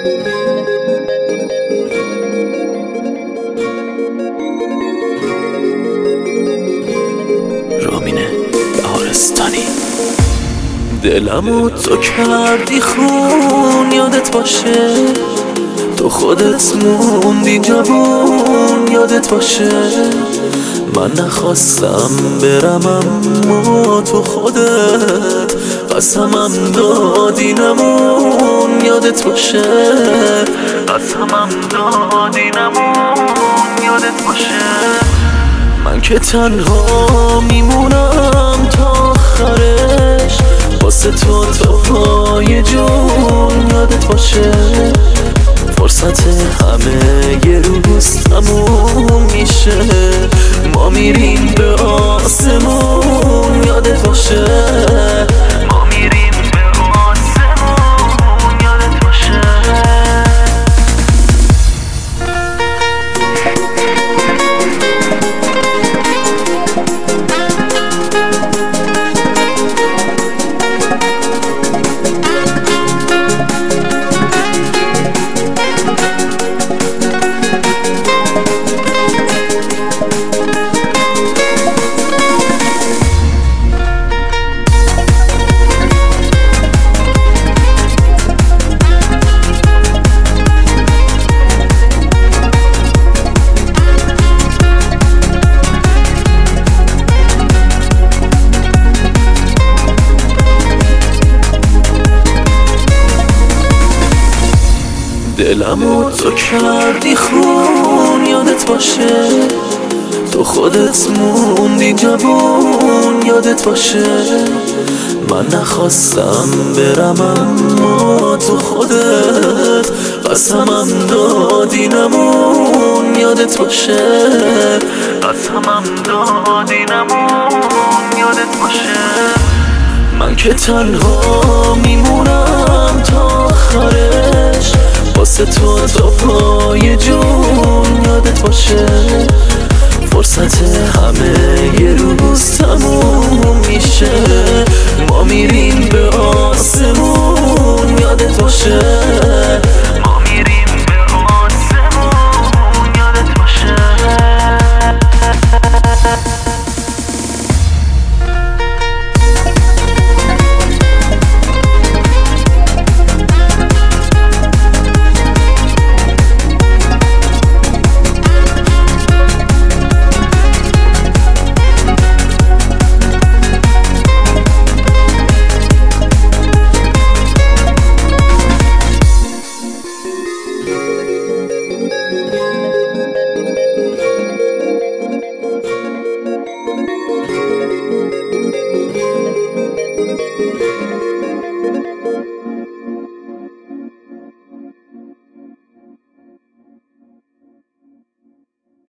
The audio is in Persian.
رامین بهارستانی. دلمو تو کردی خون، یادت باشه تو خودت موندی جوون، یادت باشه من نخواستم برم اما تو خودت قسمم دادی نمون، یادت باشه قسمم دادی نمون، یادت باشه من که تنها میمونم تا آخرش واسه تو تا پای جون، یادت باشه فرصت همه یه روز تموم میشه ما میریم به آسمون، یادت باشه ما میریم به آسمون، یادت باشه دلمو تو کردی خون، یادت باشه تو خودت موندی جوون، یادت باشه من نخواستم برم اما تو خودت قسمم دادی نمون، یادت باشه قسمم دادی نمون، یادت باشه من که تنها میمونم تا آخرش واسه تو تا پای جون، یادت باشه فرصت همه یه روز تموم میشه ما میریم به